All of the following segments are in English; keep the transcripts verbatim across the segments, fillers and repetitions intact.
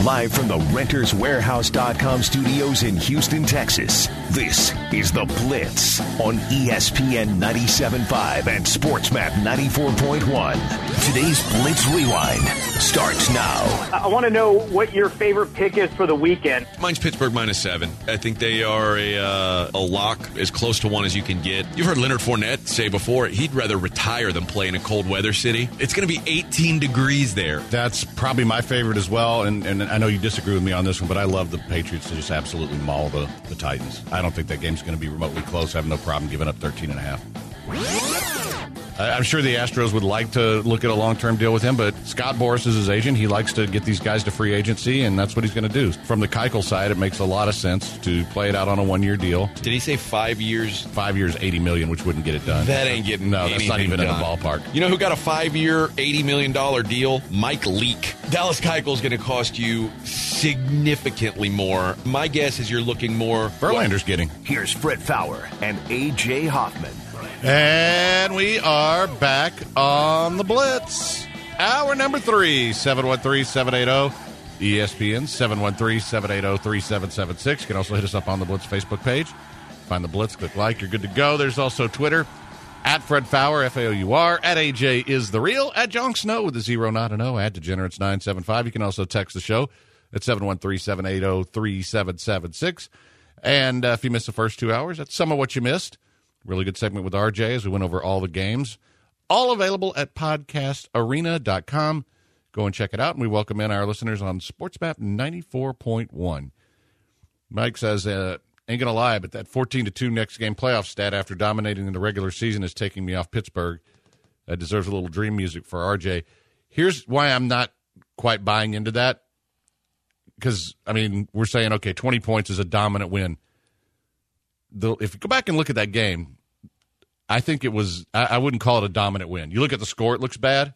Live from the Renters Warehouse dot com studios in Houston, Texas, this is The Blitz on E S P N ninety-seven point five and SportsMap ninety-four point one. Today's Blitz Rewind starts now. I want to know what your favorite pick is for the weekend. Mine's Pittsburgh minus seven. I think they are a, uh, a lock, as close to one as you can get. You've heard Leonard Fournette say before, he'd rather retire than play in a cold weather city. It's going to be eighteen degrees there. That's probably my favorite as well, and, and I know you disagree with me on this one, but I love the Patriots to just absolutely maul the, the Titans. I don't think that game's going to be remotely close. I have no problem giving up thirteen and a half. I'm sure the Astros would like to look at a long-term deal with him, but Scott Boras is his agent. He likes to get these guys to free agency, and that's what he's going to do. From the Keuchel side, it makes a lot of sense to play it out on a one-year deal. Did he say five years? Five years, eighty million dollars, which wouldn't get it done. That ain't getting No, that's not even done. in the ballpark. You know who got a five-year, eighty million dollars deal? Mike Leake. Dallas Keuchel is going to cost you significantly more. My guess is you're looking more. Verlander's getting. Here's Fred Fowler and A J Hoffman. And we are back on the Blitz. Hour number three, seven one three, seven eight zero, E S P N, seven one three, seven eight zero, three seven seven six. You can also hit us up on the Blitz Facebook page. Find the Blitz, click like, you're good to go. There's also Twitter, at Fred Fowler, F A O U R, at A J is the real, at Jon Snow with a zero, not an O, at Degenerates nine seven five. You can also text the show at seven one three, seven eight zero, three seven seven six. And uh, if you missed the first two hours, that's some of what you missed. Really good segment with R J as we went over all the games. All available at podcast arena dot com. Go and check it out. And we welcome in our listeners on SportsMap ninety-four point one. Mike says, uh, ain't going to lie, but that fourteen to two next game playoff stat after dominating in the regular season is taking me off Pittsburgh. That deserves a little dream music for R J. Here's why I'm not quite buying into that. Because, I mean, we're saying, okay, twenty points is a dominant win. The, if you go back and look at that game, I think it was, I, I wouldn't call it a dominant win. You look at the score, it looks bad,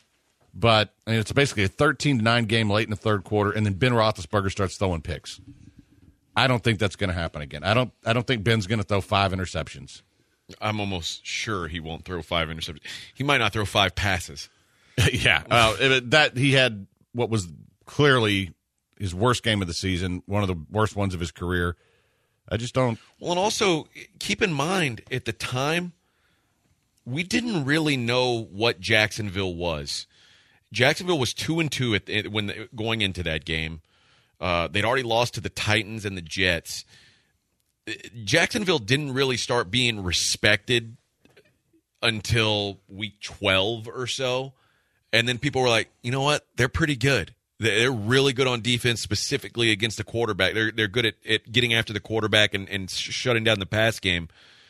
but I mean, it's basically a thirteen to nine game late in the third quarter, and then Ben Roethlisberger starts throwing picks. I don't think that's going to happen again. I don't I don't think Ben's going to throw five interceptions. I'm almost sure he won't throw five interceptions. He might not throw five passes. yeah. Uh, that he had what was clearly his worst game of the season, one of the worst ones of his career. I just don't. Well, and also keep in mind at the time, we didn't really know what Jacksonville was. Jacksonville was two and two at the, when going into that game. Uh, they'd already lost to the Titans and the Jets. Jacksonville didn't really start being respected until week twelve or so, and then people were like, you know what? They're pretty good. They're really good on defense, specifically against the quarterback. They're they're good at, at getting after the quarterback and, and shutting down the pass game.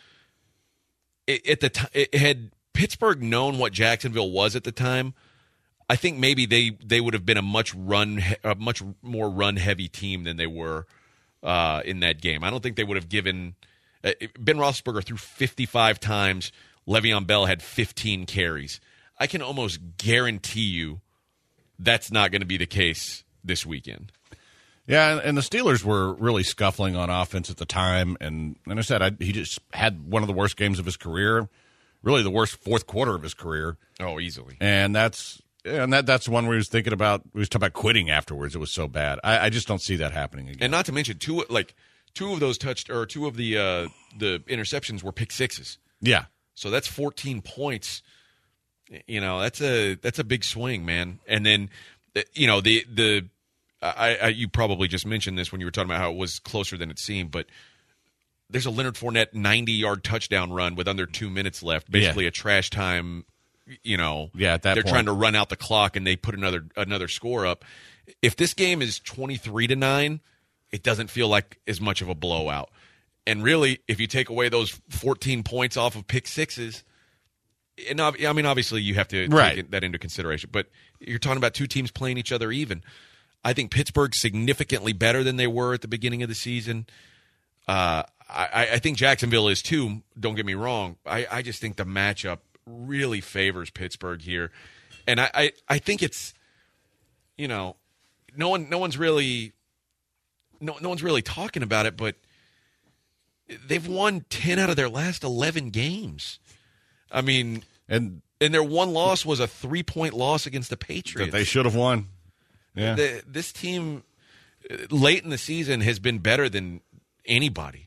It, at the t- it had Pittsburgh known what Jacksonville was at the time, I think maybe they, they would have been a much run a much more run heavy team than they were uh, in that game. I don't think they would have given uh, Ben Roethlisberger threw fifty-five times. Le'Veon Bell had fifteen carries. I can almost guarantee you that's not going to be the case this weekend. Yeah, and the Steelers were really scuffling on offense at the time. And, and I said, I, he just had one of the worst games of his career, really the worst fourth quarter of his career. Oh, easily. And that's and that that's one where he was thinking about, he was talking about quitting afterwards. It was so bad. I, I just don't see that happening again. And not to mention, two like two of those touched, or two of the uh, the interceptions were pick sixes. Yeah. So that's fourteen points. You know, that's a that's a big swing, man. And then, you know, the the I, I you probably just mentioned this when you were talking about how it was closer than it seemed, but there's a Leonard Fournette ninety-yard touchdown run with under two minutes left, basically yeah. a trash time. You know, yeah, at that they're point. trying to run out the clock and they put another another score up. If this game is twenty-three to nine, it doesn't feel like as much of a blowout. And really, if you take away those fourteen points off of pick sixes. And I mean, obviously, you have to right. take that into consideration. But you're talking about two teams playing each other even. I think Pittsburgh's significantly better than they were at the beginning of the season. Uh, I, I think Jacksonville is too. Don't get me wrong. I, I just think the matchup really favors Pittsburgh here, and I, I, I think it's, you know, no one no one's really no no one's really talking about it, but they've won ten out of their last eleven games. I mean, and and their one loss was a three-point loss against the Patriots. That they should have won. Yeah. The, this team, uh, late in the season, has been better than anybody.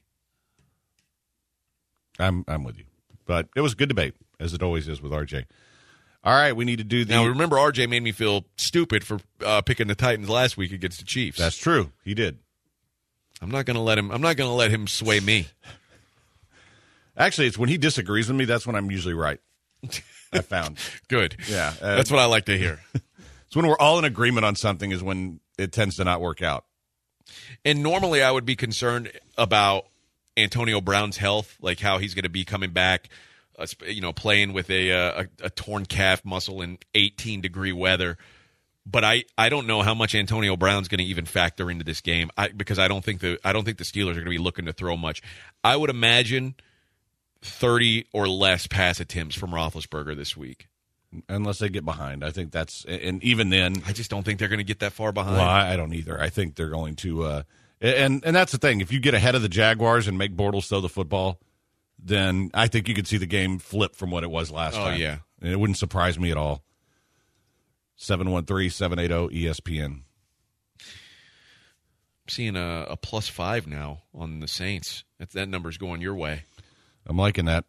I'm I'm with you. But it was a good debate, as it always is with R J. All right, we need to do the... Now, remember, R J made me feel stupid for uh, picking the Titans last week against the Chiefs. That's true. He did. I'm not going to let him. I'm not going to let him sway me. Actually, it's when he disagrees with me, that's when I'm usually right. I found. Good. Yeah. Uh, That's what I like to hear. It's when we're all in agreement on something is when it tends to not work out. And normally I would be concerned about Antonio Brown's health, like how he's going to be coming back, uh, you know, playing with a, uh, a a torn calf muscle in eighteen degree weather. But I, I don't know how much Antonio Brown's going to even factor into this game I, because I don't think the I don't think the Steelers are going to be looking to throw much. I would imagine thirty or less pass attempts from Roethlisberger this week. Unless they get behind. I think that's – and even then – I just don't think they're going to get that far behind. Well, I, I don't either. I think they're going to uh, – and and that's the thing. If you get ahead of the Jaguars and make Bortles throw the football, then I think you could see the game flip from what it was last Oh, time. yeah. And it wouldn't surprise me at all. seven one three, seven eight zero, E S P N. I'm seeing a, a plus five now on the Saints. That, that number's going your way. I'm liking that.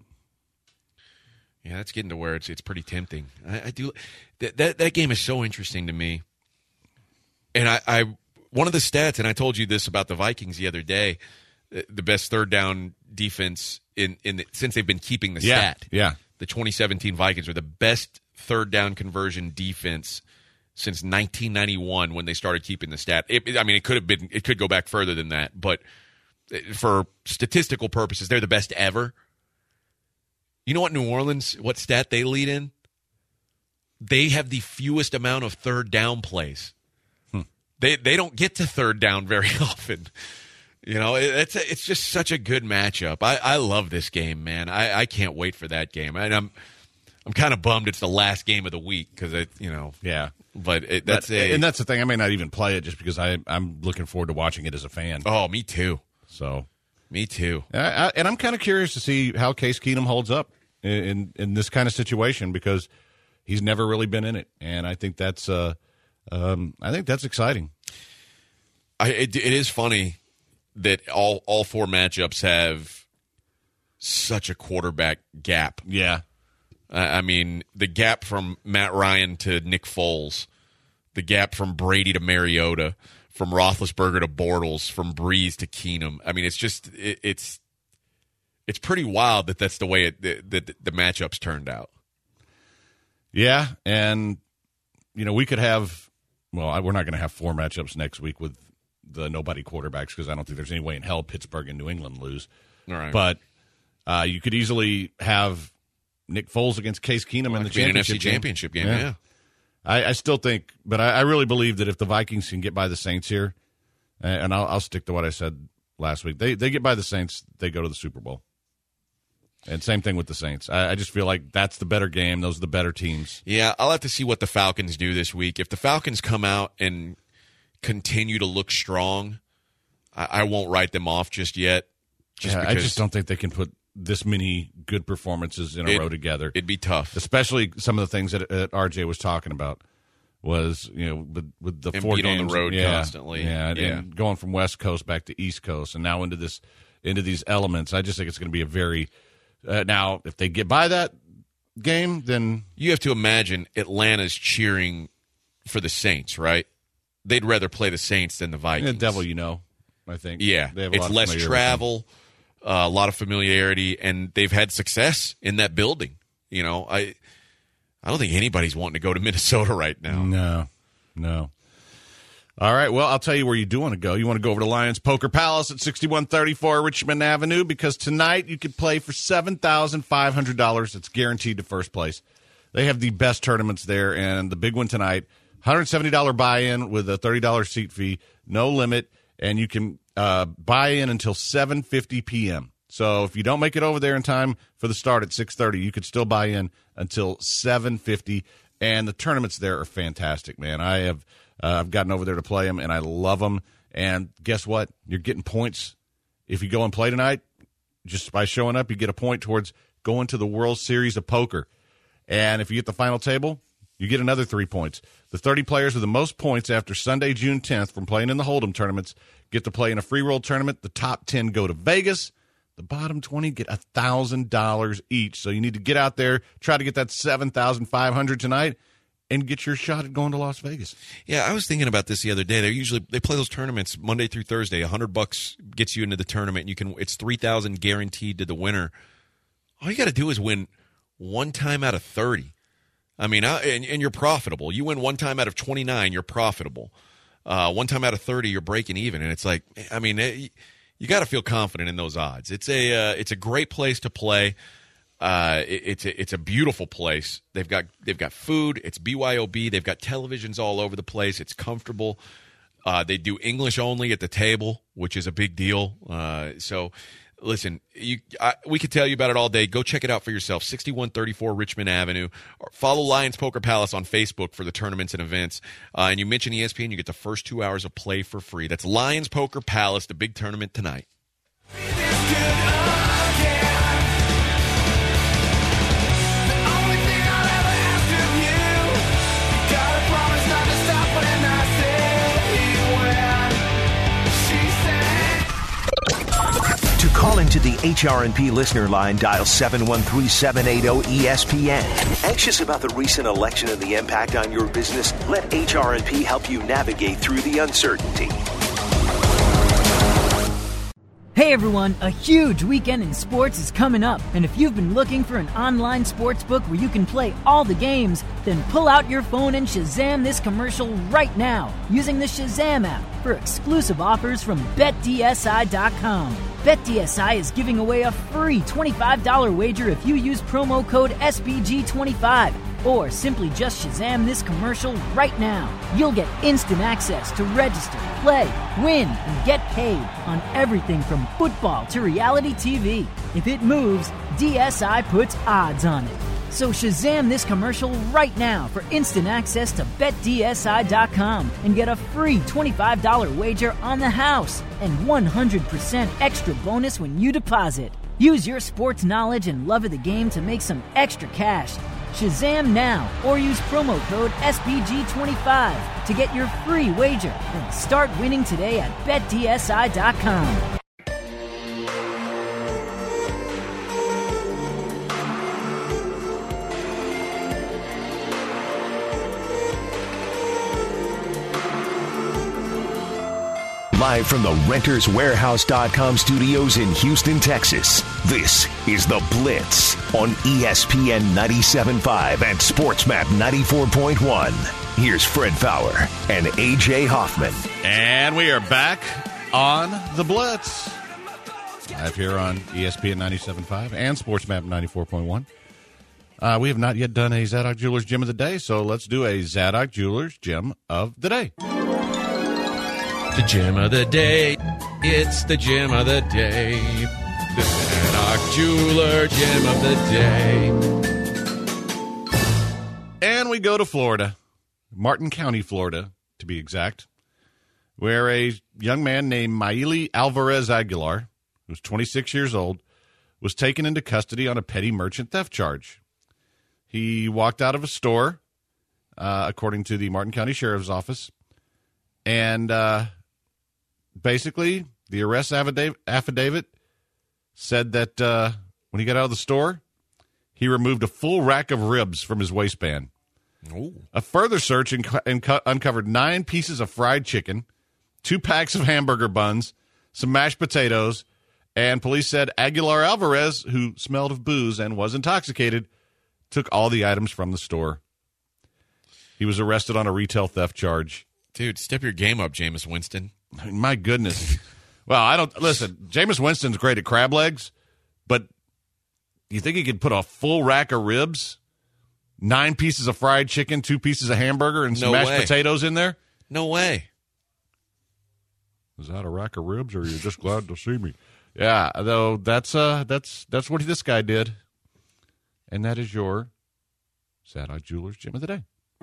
Yeah, that's getting to where it's it's pretty tempting. I, I do that, that that game is so interesting to me. And I, I one of the stats, and I told you this about the Vikings the other day, the best third down defense in in the, since they've been keeping the Yeah, stat. yeah. The twenty seventeen Vikings were the best third down conversion defense since nineteen ninety-one when they started keeping the stat. It, I mean, it could have been it could go back further than that, but for statistical purposes, they're the best ever. You know what New Orleans, what stat they lead in? They have the fewest amount of third down plays. Hmm. They they don't get to third down very often. You know, it, it's a, it's just such a good matchup. I, I love this game, man. I, I can't wait for that game. And I'm I'm kind of bummed it's the last game of the week because it you know yeah. But it, that's but, a and that's the thing. I may not even play it just because I I'm looking forward to watching it as a fan. Oh, me too. So. Me too. I, I, and I'm kind of curious to see how Case Keenum holds up in, in in this kind of situation because he's never really been in it, and I think that's uh, um, I think that's exciting. I, it, it is funny that all all four matchups have such a quarterback gap. Yeah, I, I mean the gap from Matt Ryan to Nick Foles, the gap from Brady to Mariota, from Roethlisberger to Bortles, from Breeze to Keenum. I mean, it's just it, it's it's pretty wild that that's the way it, the, the the matchups turned out. Yeah, and you know we could have. Well, I, we're not going to have four matchups next week with the nobody quarterbacks because I don't think there's any way in hell Pittsburgh and New England lose. All right, but uh, you could easily have Nick Foles against Case Keenum well, in the championship an N F C game. championship game. Yeah. yeah. I, I still think, but I, I really believe that if the Vikings can get by the Saints here, and I'll, I'll stick to what I said last week, they they get by the Saints, they go to the Super Bowl. And same thing with the Saints. I, I just feel like that's the better game. Those are the better teams. Yeah, I'll have to see what the Falcons do this week. If the Falcons come out and continue to look strong, I, I won't write them off just yet. Just yeah, because I just don't think they can put this many good performances in a it, row together. It'd be tough. Especially some of the things that, that R J was talking about was, you know, with, with the and four beat games. on the road yeah, constantly. Yeah, and, yeah. and going from West Coast back to East Coast and now into this into these elements. I just think it's going to be a very uh, – now, if they get by that game, then – You have to imagine Atlanta's cheering for the Saints, right? They'd rather play the Saints than the Vikings. The devil you know, I think. Yeah. They have a it's lot of less familiarity. travel, uh, a lot of familiarity, and they've had success in that building. You know, I I don't think anybody's wanting to go to Minnesota right now. No, no. All right, well, I'll tell you where you do want to go. You want to go over to Lions Poker Palace at sixty-one thirty-four Richmond Avenue because tonight you could play for seven thousand five hundred dollars. It's guaranteed to first place. They have the best tournaments there, and the big one tonight, one hundred seventy dollars buy-in with a thirty dollars seat fee, no limit, and you can uh, buy in until seven fifty p.m. So if you don't make it over there in time for the start at six thirty, you could still buy in until seven fifty, and the tournaments there are fantastic, man. I have uh, I've gotten over there to play them, and I love them. And guess what? You're getting points if you go and play tonight. Just by showing up, you get a point towards going to the World Series of Poker. And if you get the final table, you get another three points. The thirty players with the most points after Sunday, June tenth, from playing in the Hold'em tournaments get to play in a free roll tournament. The top ten go to Vegas. The bottom twenty get one thousand dollars each. So you need to get out there, try to get that seven thousand five hundred dollars tonight, and get your shot at going to Las Vegas. Yeah, I was thinking about this the other day. They usually they play those tournaments Monday through Thursday. A hundred bucks gets you into the tournament. And you can it's three thousand guaranteed to the winner. All you got to do is win one time out of thirty. I mean, I, and, and you're profitable. You win one time out of twenty-nine, you're profitable. Uh, one time out of thirty, you're breaking even. And it's like, I mean, it, you got to feel confident in those odds. It's a uh, it's a great place to play. Uh, it, it's a, it's a beautiful place. They've got they've got food. It's B Y O B. They've got televisions all over the place. It's comfortable. Uh, they do English only at the table, which is a big deal. Uh, so, listen, you I, we could tell you about it all day. Go check it out for yourself. sixty-one thirty-four Richmond Avenue. Or follow Lions Poker Palace on Facebook for the tournaments and events. Uh, and you mention E S P N, you get the first two hours of play for free. That's Lions Poker Palace, the big tournament tonight. To call into the H R and P listener line, dial seven one three, seven eight zero, E S P N. Anxious about the recent election and the impact on your business? Let H R and P help you navigate through the uncertainty. Hey everyone, a huge weekend in sports is coming up, and if you've been looking for an online sports book where you can play all the games, then pull out your phone and Shazam this commercial right now using the Shazam app for exclusive offers from Bet D S I dot com. Bet D S I is giving away a free twenty-five dollars wager if you use promo code S B G twenty-five. Or simply just Shazam this commercial right now. You'll get instant access to register, play, win, and get paid on everything from football to reality T V. If it moves, D S I puts odds on it. So Shazam this commercial right now for instant access to Bet D S I dot com and get a free twenty-five dollars wager on the house and one hundred percent extra bonus when you deposit. Use your sports knowledge and love of the game to make some extra cash. Shazam now, or use promo code S B G twenty-five to get your free wager and start winning today at Bet D S I dot com. Live from the Renters Warehouse dot com studios in Houston, Texas, this is The Blitz on E S P N ninety-seven point five and SportsMap ninety-four point one. Here's Fred Fowler and A J Hoffman. And we are back on The Blitz. Live here on E S P N ninety-seven point five and SportsMap ninety-four point one. Uh, we have not yet done a Zadok Jewelers Gem of the Day, so let's do a Zadok Jewelers Gem of the Day. The gem of the day. It's the gem of the day. The Zadok Jeweler gem of the day. And we go to Florida, Martin County, Florida, to be exact, where a young man named Maile Alvarez Aguilar, who's twenty-six years old, was taken into custody on a petty merchant theft charge. He walked out of a store, uh, according to the Martin County Sheriff's Office, and uh, basically the arrest affidavit, affidavit said that uh, when he got out of the store, he removed a full rack of ribs from his waistband. Ooh. A further search inc- inc- uncovered nine pieces of fried chicken, two packs of hamburger buns, some mashed potatoes, and police said Aguilar Alvarez, who smelled of booze and was intoxicated, took all the items from the store. He was arrested on a retail theft charge. Dude, step your game up, Jameis Winston. I mean, my goodness. Well, I don't listen. Jameis Winston's great at crab legs, but you think he could put a full rack of ribs, nine pieces of fried chicken, two pieces of hamburger, and some No mashed way. potatoes in there? No way. Is that a rack of ribs, or are you just glad to see me? Yeah, though that's uh that's that's what this guy did, and that is your Zadok Jewelers Gem of the Day.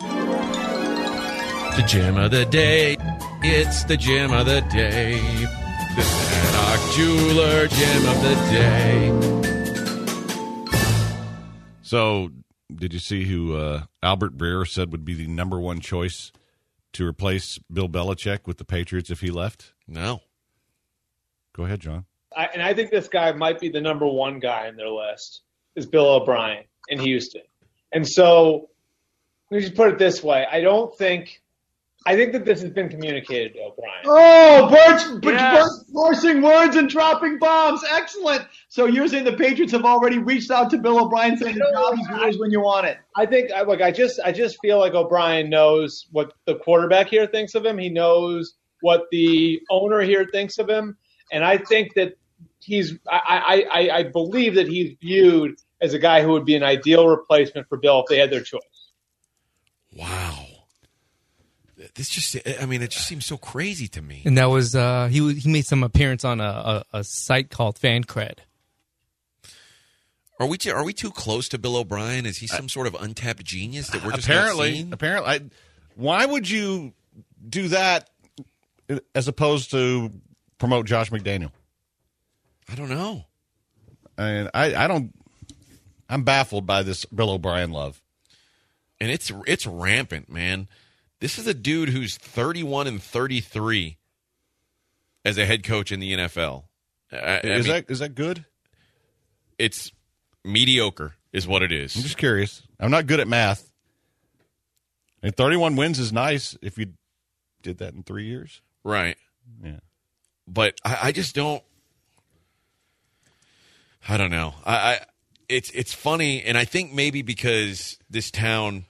The gem of the day. It's the gem of the day. The Zadok Jeweler gem of the day. So did you see who uh, Albert Breer said would be the number one choice to replace Bill Belichick with the Patriots if he left? No. Go ahead, John. I, and I think this guy might be the number one guy on their list is Bill O'Brien in Houston. And so let me just put it this way. I don't think – I think that this has been communicated to O'Brien. Oh, Birch, Yes. Birch forcing words and dropping bombs. Excellent. So you're saying the Patriots have already reached out to Bill O'Brien saying the job is yours when you want it. I think – look, I just I just feel like O'Brien knows what the quarterback here thinks of him. He knows what the owner here thinks of him. And I think that he's I, – I, I, I believe that he's viewed as a guy who would be an ideal replacement for Bill if they had their choice. Wow. This just, I mean, it just seems so crazy to me. And that was, uh, he was- he made some appearance on a, a, a site called FanCred. Are we too, are we too close to Bill O'Brien? Is he some sort of untapped genius that we're just apparently, not seeing? apparently, I, why would you do that as opposed to promote Josh McDaniel? I don't know. I mean, I, I don't. I'm baffled by this Bill O'Brien love. And it's it's rampant, man. This is a dude who's thirty-one and thirty-three as a head coach in the N F L. I, I Is mean, that is that good? it's mediocre is what it is. I'm just curious. I'm not good at math. And thirty-one wins is nice if you did that in three years. Right. Yeah. But I, I just don't I don't know. I, I it's it's funny, and I think maybe because this town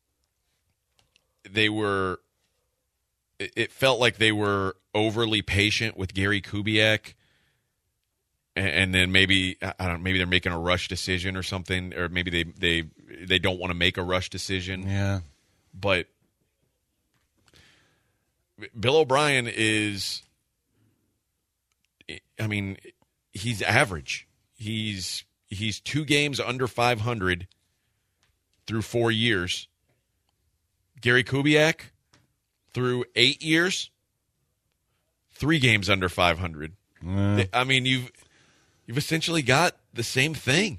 they were it, it felt like they were overly patient with Gary Kubiak. And, and then maybe I don't know, maybe they're making a rush decision or something, or maybe they they, they don't want to make a rush decision. Yeah. But Bill O'Brien is, I mean, he's average. He's he's two games under five hundred through four years. Gary Kubiak, through eight years, three games under five hundred. Yeah. I mean, you've you've essentially got the same thing.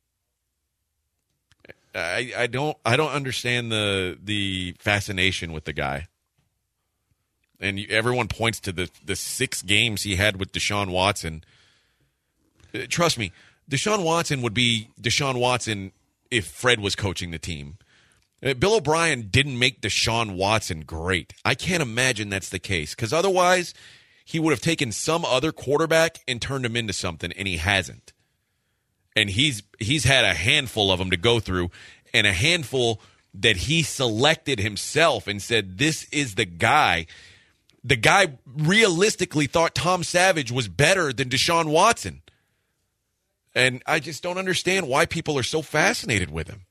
I I don't I don't understand the the fascination with the guy. And you, everyone points to the the six games he had with Deshaun Watson. Uh, Trust me, Deshaun Watson would be Deshaun Watson if Fred was coaching the team. Uh, Bill O'Brien didn't make Deshaun Watson great. I can't imagine that's the case, because otherwise he would have taken some other quarterback and turned him into something, and he hasn't. And he's he's had a handful of them to go through, and a handful that he selected himself and said, this is the guy. The guy realistically thought Tom Savage was better than Deshaun Watson. And I just don't understand why people are so fascinated with him.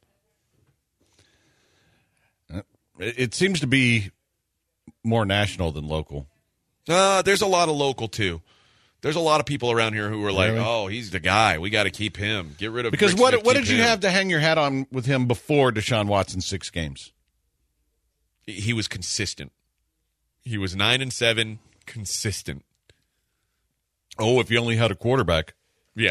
It seems to be more national than local. Uh, there's a lot of local, too. There's a lot of people around here who are like, Really? oh, he's the guy. We got to keep him. Get rid of Because Rick what Smith, what keep did you him. have to hang your hat on with him before Deshaun Watson's six games? He was consistent. He was nine and seven, consistent. Oh, if you only had a quarterback. Yeah.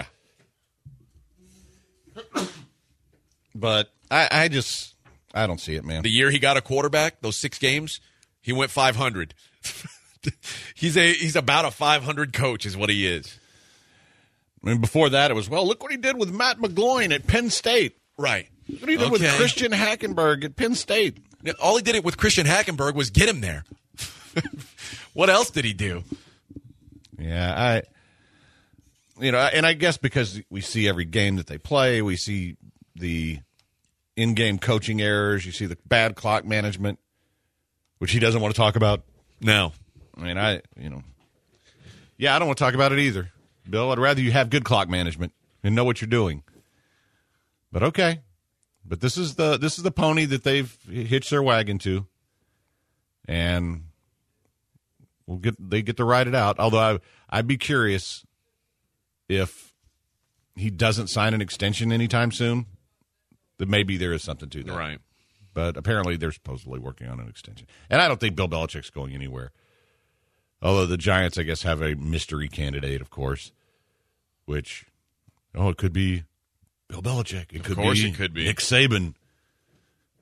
But I, I just I don't see it, man. The year he got a quarterback, those six games, he went five hundred. he's a he's about a five hundred coach is what he is. I mean, before that, it was, well, look what he did with Matt McGloin at Penn State. Right. Look what he did with Okay. Christian Hackenberg at Penn State. All he did it with Christian Hackenberg was get him there. What else did he do? Yeah, I, you know, and I guess because we see every game that they play, we see the in-game coaching errors, you see the bad clock management, which he doesn't want to talk about. No. I mean, I, you know, yeah, I don't want to talk about it either, Bill. I'd rather you have good clock management and know what you're doing. But okay, but this is the this is the pony that they've hitched their wagon to, and we'll get they get to ride it out. Although I I'd be curious if he doesn't sign an extension anytime soon, that maybe there is something to that. Right. But apparently they're supposedly working on an extension. And I don't think Bill Belichick's going anywhere. Although the Giants, I guess, have a mystery candidate, of course, which, oh, it could be Bill Belichick. It could course be it could be. Nick Saban.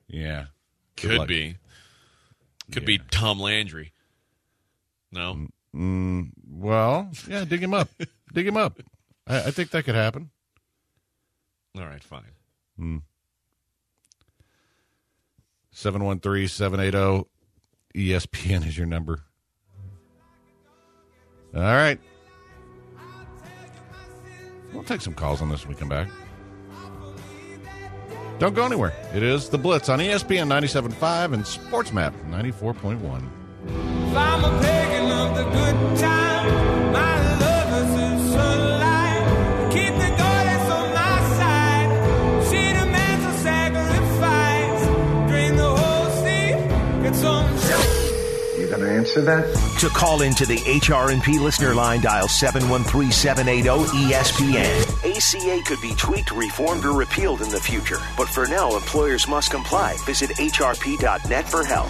Yeah. Could be. Could Yeah. be Tom Landry. No? Mm, well, yeah, dig him up. dig him up. I, I think that could happen. All right, fine. Mm. seven one three, seven eight zero E S P N is your number. All right. We'll take some calls on this when we come back. Don't go anywhere. It is The Blitz on E S P N ninety-seven point five and SportsMap ninety-four point one. If I'm a pagan of the good time, my love is sunlight. Keep the goddess on my side. She demands a sacrifice. Drain the whole sea, get some shit. You gonna answer that? To call into the H R and P listener line, dial seven one three, seven eight zero, E S P N. A C A could be tweaked, reformed, or repealed in the future. But for now, employers must comply. Visit H R P dot net for help.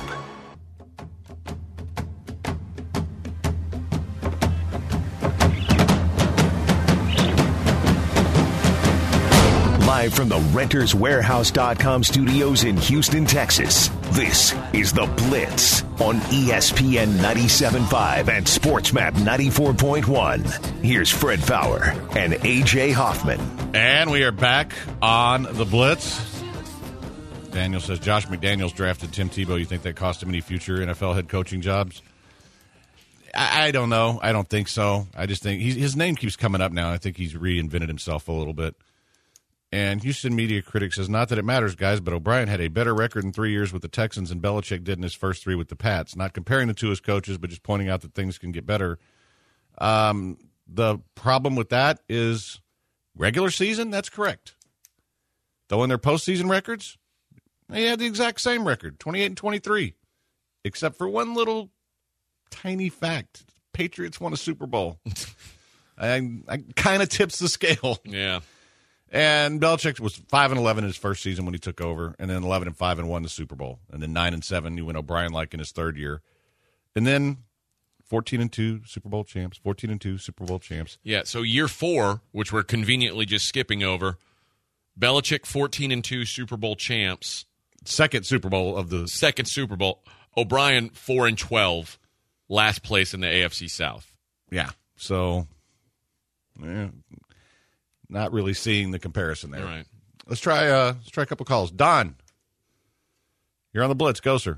Live from the Renters Warehouse dot com studios in Houston, Texas, this is The Blitz on E S P N ninety-seven point five and SportsMap ninety-four point one. Here's Fred Fowler and A J Hoffman. And we are back on The Blitz. Daniel says, Josh McDaniels drafted Tim Tebow. You think that cost him any future N F L head coaching jobs? I, I don't know. I don't think so. I just think he's, his name keeps coming up now. I think he's reinvented himself a little bit. And Houston Media Critic says, not that it matters, guys, but O'Brien had a better record in three years with the Texans than Belichick did in his first three with the Pats. Not comparing the two as coaches, but just pointing out that things can get better. Um, the problem with that is regular season, that's correct. Though in their postseason records, they had the exact same record, twenty-eight and twenty-three, except for one little tiny fact. Patriots won a Super Bowl. I, I kind of tips the scale. Yeah. And Belichick was five and eleven in his first season when he took over, and then eleven and five and won the Super Bowl, and then nine and seven. You went O'Brien like in his third year, and then fourteen and two Super Bowl champs, fourteen and two Super Bowl champs. Yeah. So year four, which we're conveniently just skipping over, Belichick fourteen and two Super Bowl champs, second Super Bowl of the second Super Bowl. O'Brien four and twelve, last place in the A F C South. Yeah. So. Yeah. Not really seeing the comparison there. All right. Let's try uh, let's try a couple calls. Don, you're on the Blitz. Go, sir.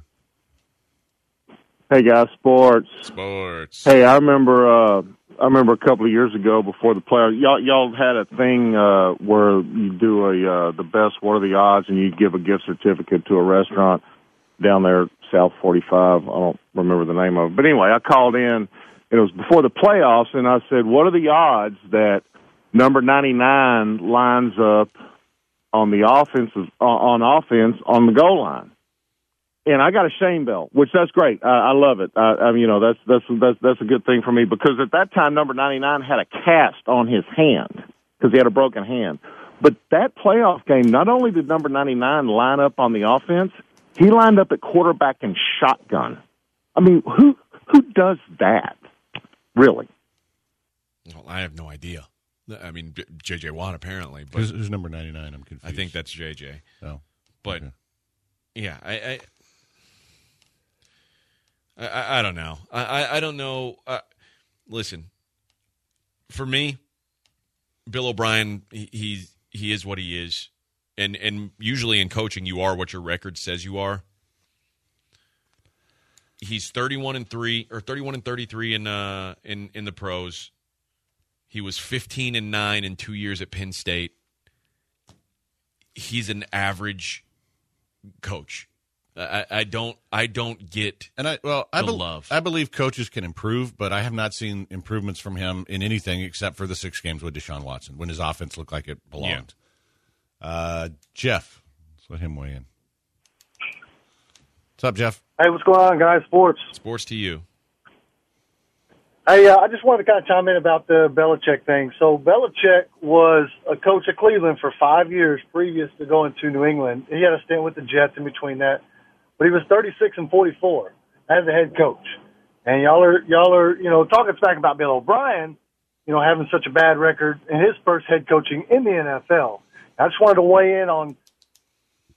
Hey, guys, sports. Sports. Hey, I remember uh, I remember a couple of years ago before the playoffs, y'all, y'all had a thing uh, where you do a uh, the best, what are the odds, and you give a gift certificate to a restaurant down there, South forty-five. I don't remember the name of it. But anyway, I called in. It was before the playoffs, and I said, what are the odds that number ninety-nine lines up on the offensive uh, on offense on the goal line, and I got a shame bell, which that's great. I, I love it. I, I mean, you know, that's that's that's that's a good thing for me because at that time, number ninety-nine had a cast on his hand because he had a broken hand. But that playoff game, not only did number ninety-nine line up on the offense, he lined up at quarterback and shotgun. I mean, who who does that? Really? Well, I have no idea. I mean, J J. Watt apparently. But Who's, who's number ninety-nine? I'm confused. I think that's J J. Oh, but okay. yeah, I, I, I, I don't know. I, I, I don't know. Uh, listen, for me, Bill O'Brien, he, he's he is what he is, and and usually in coaching, you are what your record says you are. He's thirty-one and three or thirty-one and thirty-three in uh in in the pros. He was fifteen and nine in two years at Penn State. He's an average coach. I, I don't. I don't get. And I well, I the be- love. I believe coaches can improve, but I have not seen improvements from him in anything except for the six games with Deshaun Watson when his offense looked like it belonged. Yeah. Uh, Jeff, let's let him weigh in. What's up, Jeff? Hey, what's going on, guys? Sports. Sports to you. Hey, uh, I just wanted to kind of chime in about the Belichick thing. So Belichick was a coach at Cleveland for five years previous to going to New England. He had a stint with the Jets in between that, but he was thirty-six and forty-four as a head coach. And y'all are y'all are you know talking smack about Bill O'Brien, you know having such a bad record in his first head coaching in the N F L. I just wanted to weigh in on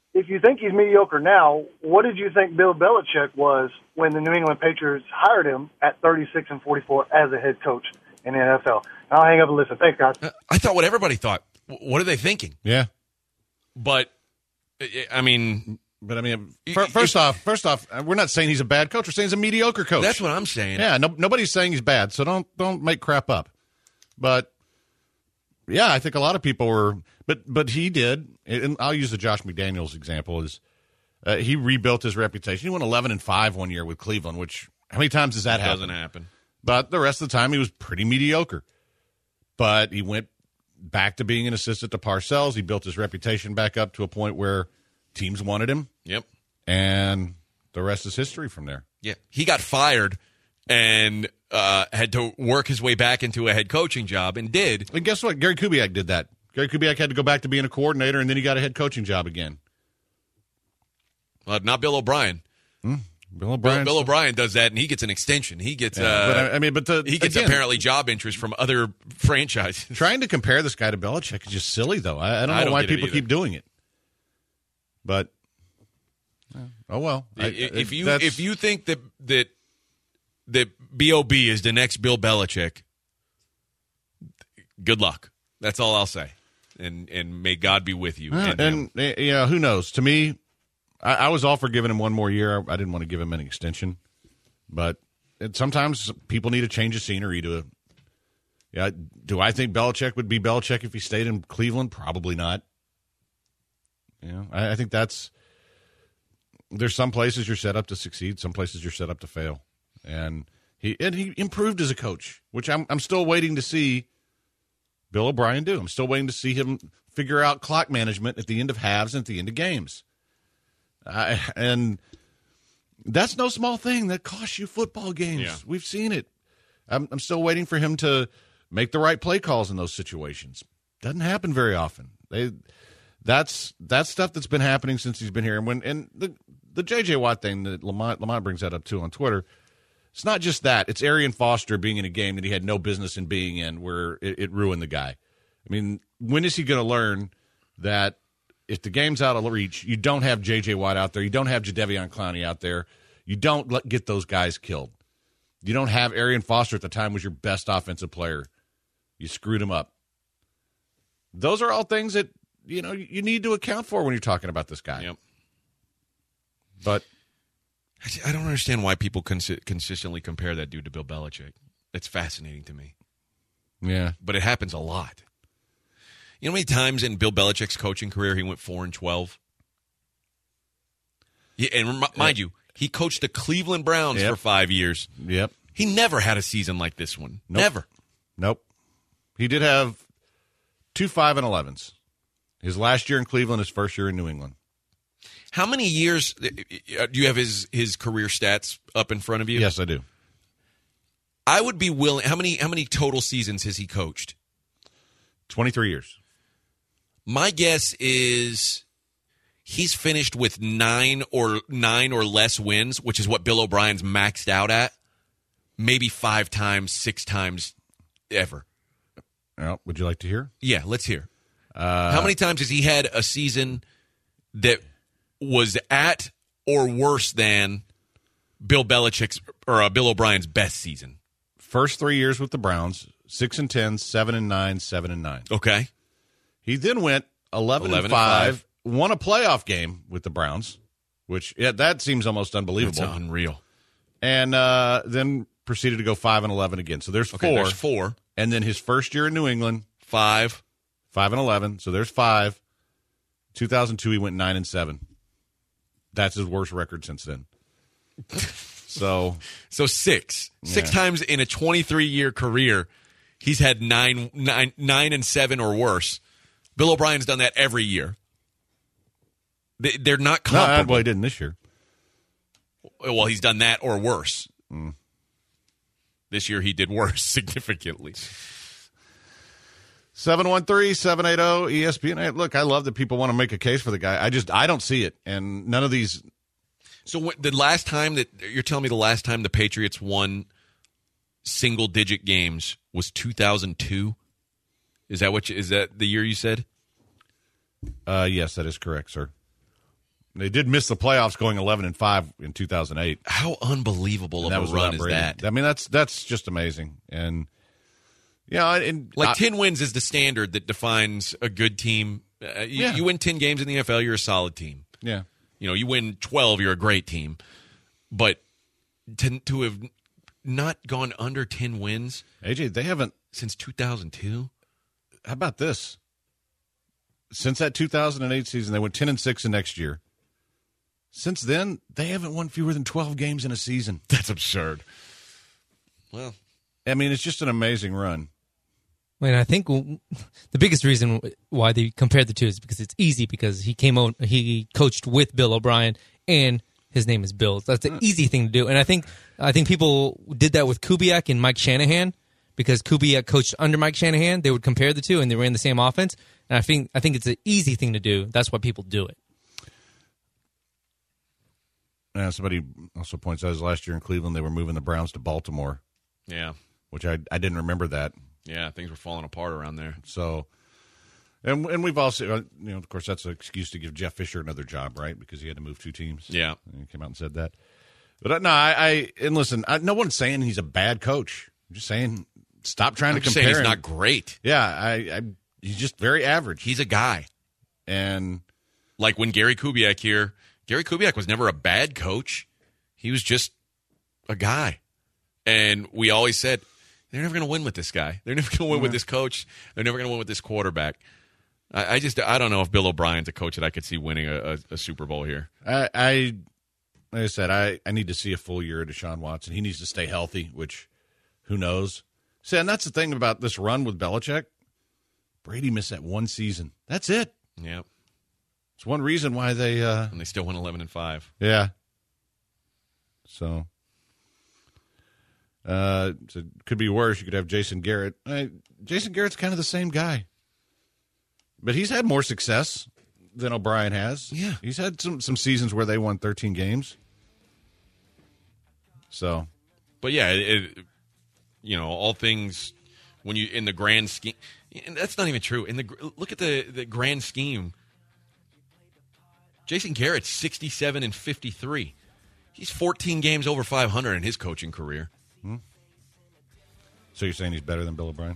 if you think he's mediocre now, what did you think Bill Belichick was when the New England Patriots hired him at thirty-six and forty-four as a head coach in the N F L? I'll hang up and listen. Thanks, guys. I thought what everybody thought. What are they thinking? Yeah. But, I mean... But, I mean, first off, first off, we're not saying he's a bad coach. We're saying he's a mediocre coach. That's what I'm saying. Yeah, no, nobody's saying he's bad, so don't don't make crap up. But, yeah, I think a lot of people were... But but he did, and I'll use the Josh McDaniels example, is uh, he rebuilt his reputation. He went eleven and five one year with Cleveland, which, how many times does that happen? Doesn't happen. But the rest of the time, he was pretty mediocre. But he went back to being an assistant to Parcells. He built his reputation back up to a point where teams wanted him. Yep. And the rest is history from there. Yeah. He got fired and uh, had to work his way back into a head coaching job and did. And guess what? Gary Kubiak did that. Gary Kubiak had to go back to being a coordinator, and then he got a head coaching job again. Uh, not Bill O'Brien. Hmm. Bill O'Brien. Bill, Bill O'Brien does that, and he gets an extension. He gets, Yeah, uh, but I, I mean, but the, he gets again, apparently job interest from other franchises. Trying to compare this guy to Belichick is just silly, though. I, I don't know I don't why get it people either. keep doing it. But oh well. I, If you that's- if you think that that that B O B is the next Bill Belichick, good luck. That's all I'll say. And and may God be with you. Uh, and and him. uh, you know, who knows? To me, I, I was all for giving him one more year. I didn't want to give him an extension, but it, sometimes people need a change of scenery to. Yeah, do I think Belichick would be Belichick if he stayed in Cleveland? Probably not. You know, I, I think that's. There's some places you're set up to succeed, some places you're set up to fail, and he and he improved as a coach, which I'm I'm still waiting to see. Bill O'Brien do. I'm still waiting to see him figure out clock management at the end of halves and at the end of games. Uh, and that's no small thing. That costs you football games. Yeah. We've seen it. I'm, I'm still waiting for him to make the right play calls in those situations. Doesn't happen very often. They, that's that's stuff that's been happening since he's been here. And when and the the J J Watt thing that Lamont Lamont brings that up too on Twitter. It's not just that. It's Arian Foster being in a game that he had no business in being in where it, it ruined the guy. I mean, when is he going to learn that if the game's out of reach, you don't have J J Watt out there, you don't have Jadeveon Clowney out there, you don't let, get those guys killed. You don't have Arian Foster at the time was your best offensive player. You screwed him up. Those are all things that, you know, you need to account for when you're talking about this guy. Yep. But I don't understand why people consi- consistently compare that dude to Bill Belichick. It's fascinating to me. Yeah. But it happens a lot. You know how many times in Bill Belichick's coaching career he went four and twelve? Yeah, and rem- mind you, he coached the Cleveland Browns Yep. for five years. Yep. He never had a season like this one. Nope. Never. Nope. He did have two five and elevens. His last year in Cleveland, his first year in New England. How many years uh, do you have his his career stats up in front of you? Yes, I do. I would be willing. How many how many total seasons has he coached? twenty-three years. My guess is he's finished with nine or nine or less wins, which is what Bill O'Brien's maxed out at. Maybe five times, six times ever. Well, would you like to hear? Yeah, let's hear. Uh, How many times has he had a season that was at or worse than Bill Belichick's or uh, Bill O'Brien's best season? First three years with the Browns, six and ten, seven and nine, seven and nine. Okay. He then went eleven, eleven and five, won a playoff game with the Browns, which yeah, that seems almost unbelievable. That's unreal. And uh, then proceeded to go five and eleven again. So there's Okay, four. there's four. And then his first year in New England, Five. five and eleven. So there's five. two thousand two, he went nine and seven. That's his worst record since then. So, So six. Six Yeah. times in a twenty-three year career, he's had nine, nine, nine and seven or worse. Bill O'Brien's done that every year. They, they're not no, comparable. well, he didn't this year. Well, he's done that or worse. Mm. This year he did worse significantly. seven one three, seven eight zero, E S P N. Hey, look, I love that people want to make a case for the guy. I just, I don't see it. And none of these. So when, the last time that you're telling me the last time the Patriots won single digit games was two thousand two? Is that what you, is that the year you said? Uh, yes, that is correct, sir. They did miss the playoffs going eleven and five in two thousand eight. How unbelievable And of that was a run without is Brady. that? I mean, that's that's just amazing. And yeah, and Like I- ten wins is the standard that defines a good team. Uh, you, Yeah. you win ten games in the N F L, you're a solid team. yeah. You know, you win twelve, you're a great team. But to to have not gone under ten wins, A J, they haven't since two thousand two. How about this? Since that two thousand eight season, they went ten and six the next year. Since then, they haven't won fewer than twelve games in a season. That's absurd. Well, I mean, it's just an amazing run. And I think the biggest reason why they compared the two is because it's easy because he came out, he coached with Bill O'Brien, and his name is Bill. That's an easy thing to do. And I think I think people did that with Kubiak and Mike Shanahan because Kubiak coached under Mike Shanahan. They would compare the two, and they ran the same offense. And I think I think it's an easy thing to do. That's why people do it. Uh, somebody also points out, last year in Cleveland, they were moving the Browns to Baltimore. Yeah. Which I I didn't remember that. Yeah, things were falling apart around there. So, and and we've also, you know, of course, that's an excuse to give Jeff Fisher another job, right? Because he had to move two teams. Yeah. And he came out and said that. But uh, no, I, I and listen, I, no one's saying he's a bad coach. I'm just saying stop trying I'm to just compare saying he's him. not great. Yeah, I, I he's just very average. He's a guy. And like when Gary Kubiak here, Gary Kubiak was never a bad coach. He was just a guy. And we always said, they're never going to win with this guy. They're never going to win Yeah. with this coach. They're never going to win with this quarterback. I, I just, I don't know if Bill O'Brien's a coach that I could see winning a, a, a Super Bowl here. I, I, like I said, I, I need to see a full year of Deshaun Watson. He needs to stay healthy, which who knows. See, and that's the thing about this run with Belichick. Brady missed that one season. That's it. Yep. It's one reason why they. Uh, And they still went eleven and five. Yeah. So, uh, so it could be worse. You could have Jason Garrett. Uh, Jason Garrett's kind of the same guy, but he's had more success than O'Brien has. Yeah. He's had some, some seasons where they won thirteen games. So, But yeah, it, it, you know, all things when you in the grand scheme, and that's not even true. In the gr- look at the the grand scheme, Jason Garrett's sixty-seven and fifty-three. He's fourteen games over five hundred in his coaching career. hmm. So you're saying he's better than Bill O'Brien?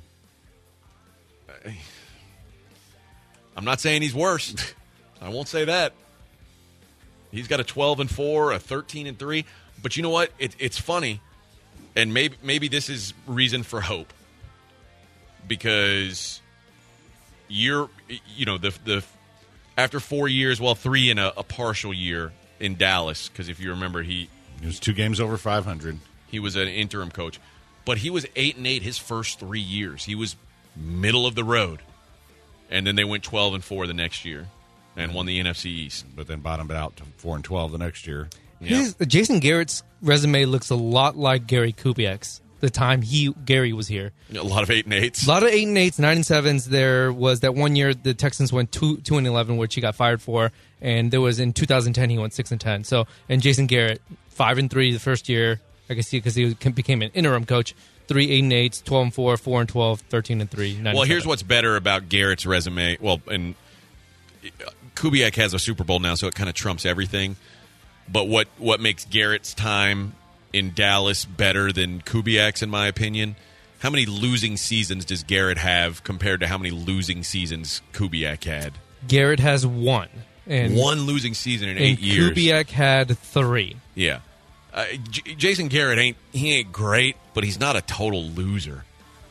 I'm not saying he's worse. I won't say that. He's got a twelve and four, a thirteen and three. But you know what? It, it's funny, and maybe maybe this is reason for hope because you're you know the the after four years, well, three and a, a partial year in Dallas, because if you remember, he He was two games over five hundred. He was an interim coach, but he was eight and eight his first three years. He was middle of the road, and then they went twelve and four the next year, and won the N F C East. But then bottomed out to four and twelve the next year. Yeah. His, Jason Garrett's resume looks a lot like Gary Kubiak's. The time he Gary was here, A lot of eight and eights. a lot of eight and eights, nine and sevens. There was that one year the Texans went two two and eleven, which he got fired for, and there was in two thousand ten he went six and ten. So and Jason Garrett five and three the first year. I can see because he became an interim coach. Three eight and eights, twelve and four, four and twelve, thirteen and three. Nine Well, and here's seven. what's better about Garrett's resume. Well, and Kubiak has a Super Bowl now, so it kind of trumps everything. But what, what makes Garrett's time in Dallas better than Kubiak's, in my opinion? How many losing seasons does Garrett have compared to how many losing seasons Kubiak had? Garrett has one. And One losing season in and eight years. Kubiak had three. Yeah. Uh, J- Jason Garrett ain't he ain't great, but he's not a total loser.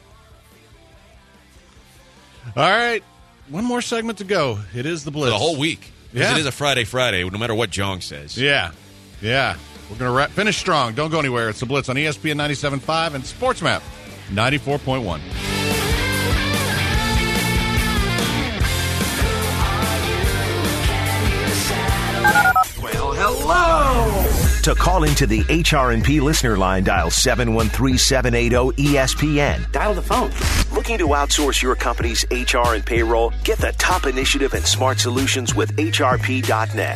All right. One more segment to go. It is the Blitz. For the whole week. 'Cause Yeah. It is a Friday Friday, no matter what Jong says. Yeah. Yeah. We're going to wrap, finish strong. Don't go anywhere. It's the Blitz on E S P N ninety-seven point five and SportsMap ninety-four point one. Well, hello. To call into the H R and P listener line, dial seven one three, seven eight zero, E S P N. Dial the phone. Looking to outsource your company's H R and payroll? Get the top initiative and smart solutions with H R P dot net.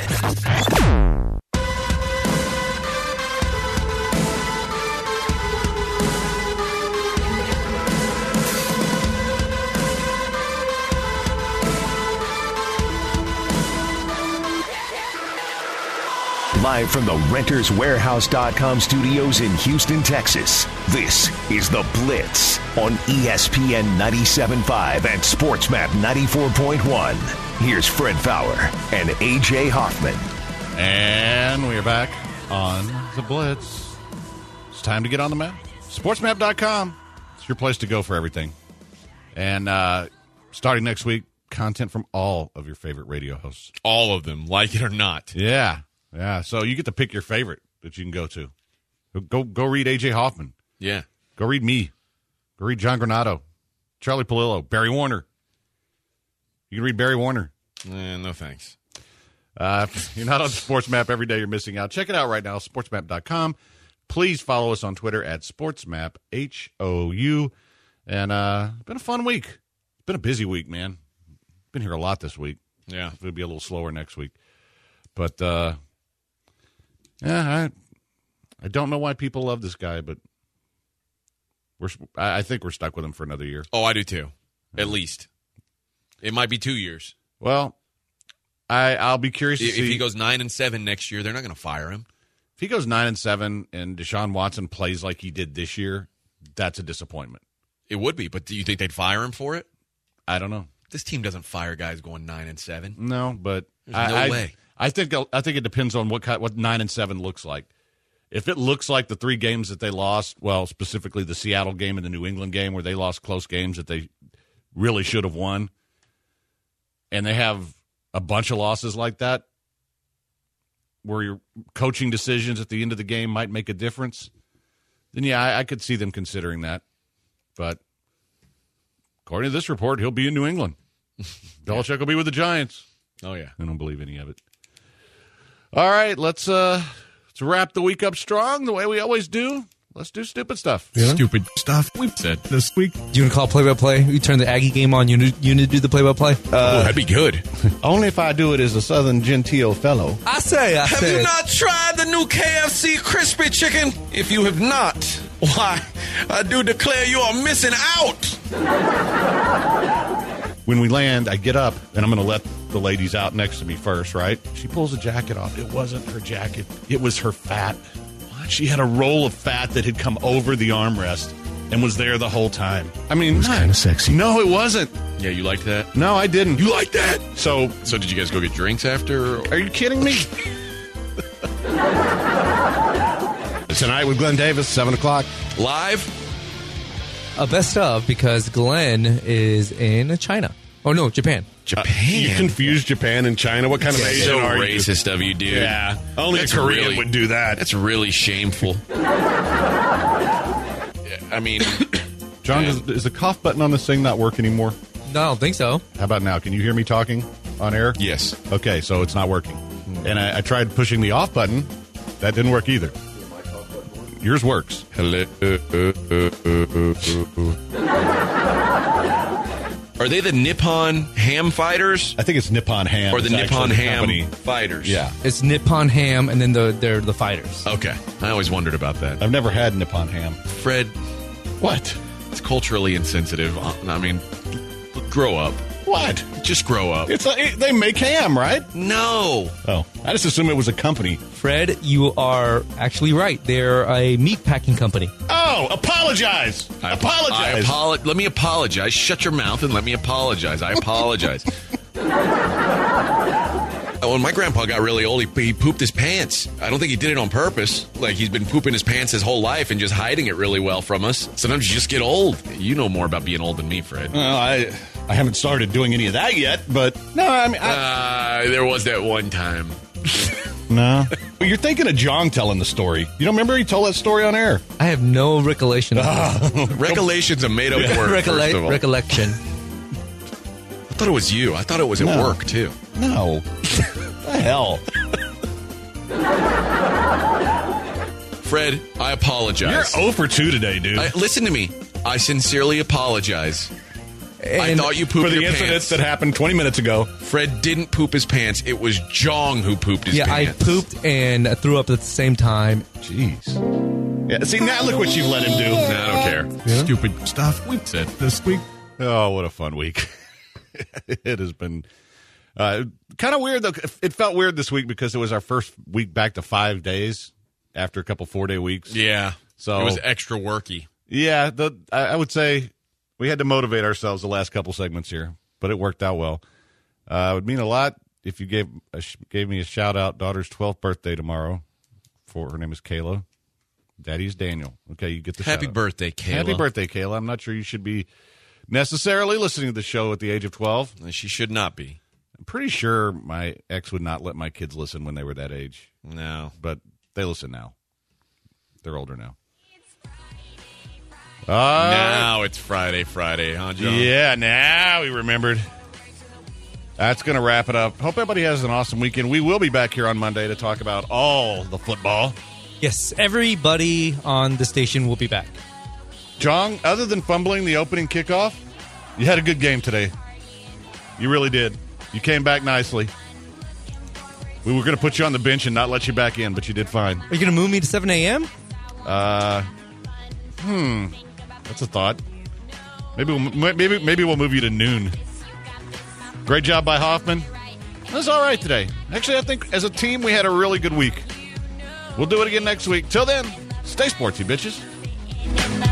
Live from the Renters Warehouse dot com studios in Houston, Texas, this is The Blitz on E S P N ninety-seven point five and SportsMap ninety-four point one. Here's Fred Fowler and A J Hoffman. And we are back on The Blitz. It's time to get on the map. SportsMap dot com. It's your place to go for everything. And uh, starting next week, content from all of your favorite radio hosts. All of them, like it or not. Yeah. Yeah. So you get to pick your favorite that you can go to. Go go read A J Hoffman. Yeah. Go read me. Go read John Granado, Charlie Palillo, Barry Warner. You can read Barry Warner. Eh, no thanks. Uh, if you're not on SportsMap every day, you're missing out. Check it out right now, SportsMap dot com. Please follow us on Twitter at SportsMap, H O U. And uh, it's been a fun week. It's been a busy week, man. Been here a lot this week. Yeah. It'll be a little slower next week. But, uh, yeah, I, I don't know why people love this guy, but we're I, I think we're stuck with him for another year. Oh, I do too. At least. It might be two years. Well, I, I'll be curious to if, see. If he goes nine and seven next year, they're not going to fire him. If he goes nine and seven and Deshaun Watson plays like he did this year, that's a disappointment. It would be, but do you think they'd fire him for it? I don't know. This team doesn't fire guys going nine and seven. No, but There's I, no I, way. I think I think it depends on what kind, what nine and seven looks like. If it looks like the three games that they lost, well, specifically the Seattle game and the New England game where they lost close games that they really should have won, and they have a bunch of losses like that, where your coaching decisions at the end of the game might make a difference, then yeah, I, I could see them considering that. But according to this report, he'll be in New England. Belichick will be with the Giants. Oh, yeah. I don't believe any of it. All right, let's uh, let's wrap the week up strong the way we always do. Let's do stupid stuff. Yeah. Stupid stuff we've said this week. Do you want to call play-by-play? You turn the Aggie game on. You you need to do the play-by-play. Uh, oh, that'd be good. Only if I do it as a Southern genteel fellow. I say, I have say. you not tried the new K F C crispy chicken? If you have not, why, I do declare you are missing out. When we land, I get up, and I'm going to let the ladies out next to me first, right? She pulls a jacket off. It wasn't her jacket. It was her fat. What? She had a roll of fat that had come over the armrest and was there the whole time. I mean, it was kind of sexy. No, it wasn't. Yeah, you liked that? No, I didn't. You liked that? So, so did you guys go get drinks after? Or? Are you kidding me? Tonight with Glenn Davis, seven o'clock. Live? A best of, because Glenn is in China. Oh, no, Japan. Japan? Uh, you confused Japan and China? What kind of Asian so are racist you? of you, dude. Yeah. Only That's a Korean really, would do that. That's really shameful. I mean... John, is, is the cough button on this thing not work anymore? No, I don't think so. How about now? Can you hear me talking on air? Yes. Okay, so it's not working. And I, I tried pushing the off button. That didn't work either. Yours works. Hello. Are they the Nippon Ham Fighters? I think it's Nippon Ham. Or the It's Nippon actually the Ham company. Fighters? Yeah. It's Nippon Ham, and then the, they're the fighters. Okay. I always wondered about that. I've never had Nippon Ham. Fred, What? it's culturally insensitive. I mean, grow up. What? Just grow up. It's a, it, they make ham, right? No. Oh, I just assumed it was a company. Fred, you are actually right. They're a meat packing company. Oh, apologize. I apologize. I apolo- let me apologize. Shut your mouth and let me apologize. I apologize. When my grandpa got really old, he, he pooped his pants. I don't think he did it on purpose. Like, he's been pooping his pants his whole life and just hiding it really well from us. Sometimes you just get old. You know more about being old than me, Fred. Well, I I haven't started doing any of that yet, but no, I mean, I, uh, there was that one time. No. Well, you're thinking of John telling the story. You don't remember he told that story on air? I have no recollection of uh, Recollection's a made-up word, Recolle- first of all. Recollection. I thought it was you. I thought it was at No. work, too. No. The hell? Fred, I apologize. You're zero for two today, dude. I, listen to me. I sincerely apologize. I And thought you pooped for the your incidents pants. that happened twenty minutes ago. Fred didn't poop his pants. It was Jong who pooped his yeah, pants. I pooped and threw up at the same time. Jeez. Yeah, see, now look what you've let him do. Nah, I don't care. Yeah. Stupid stuff we've said this week. Oh, what a fun week. It has been Uh, kind of weird, though. It felt weird this week because it was our first week back to five days after a couple four-day weeks. Yeah. So it was extra worky. Yeah, the, I, I would say we had to motivate ourselves the last couple segments here, but it worked out well. Uh, it would mean a lot if you gave a, gave me a shout-out. Daughter's twelfth birthday tomorrow. For her name is Kayla. Daddy's Daniel. Okay, you get the Happy shout-out. birthday, Kayla. Happy birthday, Kayla. I'm not sure you should be necessarily listening to the show at the age of twelve. She should not be. I'm pretty sure my ex would not let my kids listen when they were that age. No. But they listen now. They're older now. Uh, now it's Friday, Friday, huh, John? Yeah, now we remembered. That's going to wrap it up. Hope everybody has an awesome weekend. We will be back here on Monday to talk about all the football. Yes, everybody on the station will be back. John, other than fumbling the opening kickoff, you had a good game today. You really did. You came back nicely. We were going to put you on the bench and not let you back in, but you did fine. Are you going to move me to seven a.m.? Uh, hmm. That's a thought. Maybe we'll, maybe maybe we'll move you to noon. Great job by Hoffman. That was all right today. Actually, I think as a team we had a really good week. We'll do it again next week. Till then, stay sportsy, bitches.